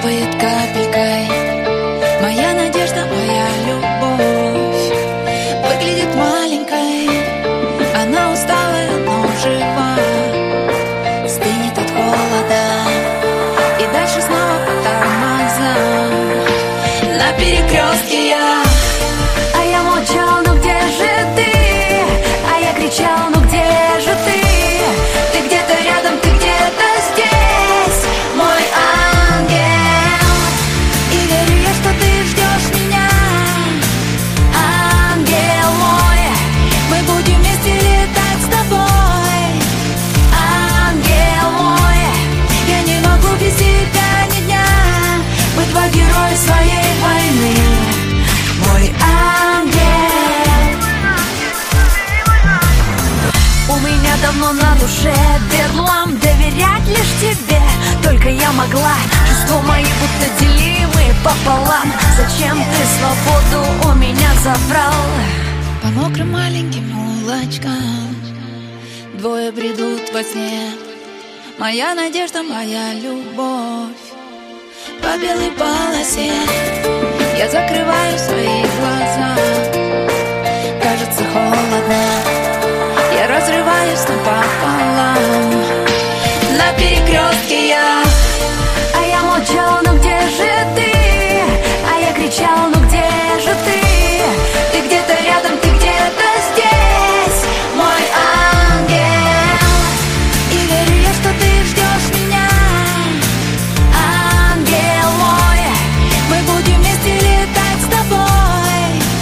капает капелькой. Моя надежда, моя любовь выглядит маленькой. Она усталая, но жива, стынет от холода. И дальше снова по тормозам. На перекрестке а я молчал, ну где же ты? А я кричал, ну где же ты? Ты где-то рядом, ты где-то здесь, мой ангел. И верю я, что ты ждешь меня, ангел мой. Мы будем вместе летать с тобой, ангел мой. Я не могу без тебя ни дня. Мы два героя своей войны, мой ангел. У меня давно на душе бедлам, доверять лишь тебе только я могла. Чувства мои будто делимы пополам. Зачем ты свободу у меня забрал? По мокрым маленьким улочкам двое бредут во сне. Моя надежда, моя любовь по белой полосе. Я закрываю свои глаза, кажется холодно. Я разрываюсь напополам. На перекрестке а я молчал, ну где же ты? А я кричал, ну где же ты? Ты где-то рядом, ты где-то здесь, мой ангел. И верю я, что ты ждешь меня, ангел мой. Мы будем вместе летать с тобой,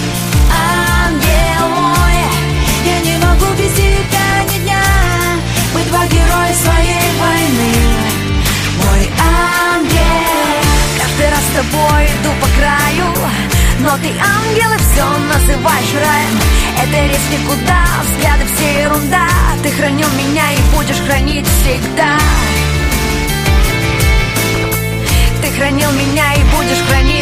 ангел мой. Я не могу без тебя ни дня. Мы два героя своей войны, мой ангел. Каждый раз с тобой иду по краю, но ты ангел и все называешь раем. Это речь никуда, взгляды все ерунда. Ты хранил меня и будешь хранить всегда. Ты хранил меня и будешь хранить.